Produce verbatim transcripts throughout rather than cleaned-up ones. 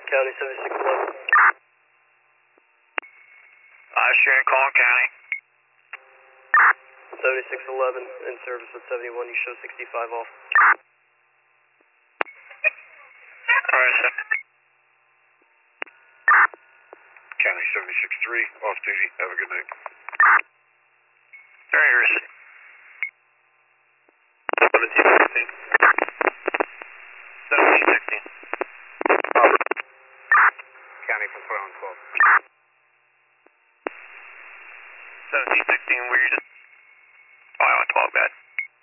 County seventy-six eleven. Uh, Sharon calling County. seventy-six eleven in service at seventy-one, you show sixty-five off. Alright, sir. County seventy-six three, off duty. Have a good night. Alright, here's seventeen sixteen. seventeen sixteen. County from twelve twelve. seventeen sixteen, where you just... Oh, I went twelve, bad.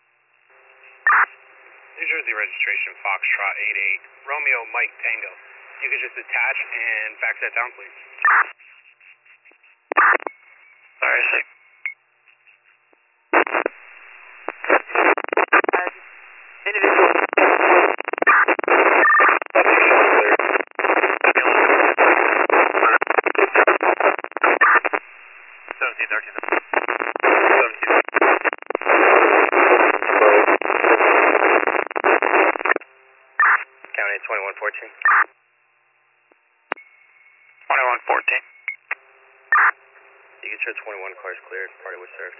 New Jersey registration, Foxtrot eight eight, Romeo Mike Tango. You could just attach and fax that down, please. Alright, sick. Individual. seventeen thirteen. seventeen. County twenty-one fourteen. twenty-one fourteen. You can show twenty-one cars cleared, party was served.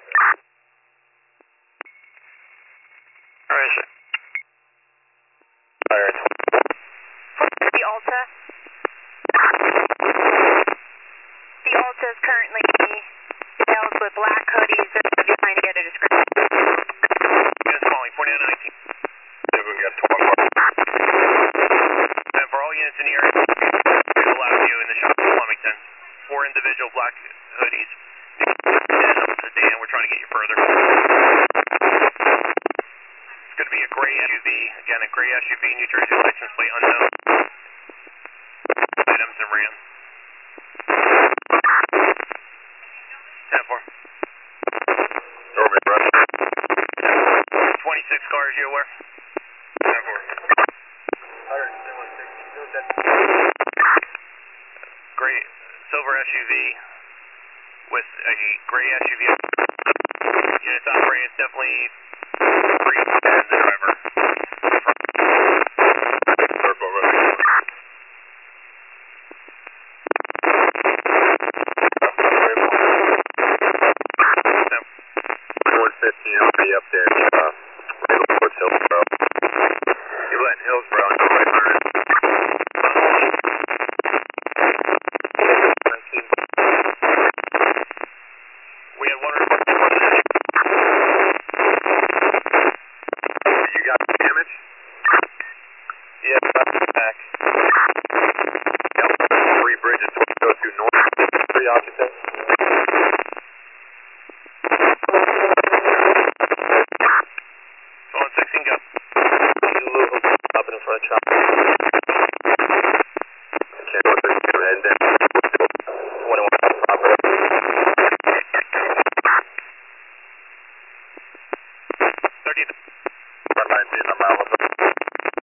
Alright, sir. Alright. The Alta. The Alta is currently held with black hoodies. They're just trying to get a description. Units calling, forty-nine nineteen. Yeah, we got twelve. And for all units in the area, we'll allow you in the shop in Flemington. Four individual black hoodies. And up to Dan, we're trying to get you further. It's going to be a gray S U V. Again, a gray S U V, New Jersey license plate unknown. Items and Ram. ten four. twenty-six cars, you aware? ten four. Gray, silver S U V with a gray S U V. Units operating is definitely free and the driver. Turbo ready. one fifteen will be up there. Uh, right towards Hillsborough. You let Hillsborough into right hundred. We had one report. You got damage? Yeah, back. Yep. Three bridges to go to north. Three occupants. one sixteen, go. Up in front of traffic.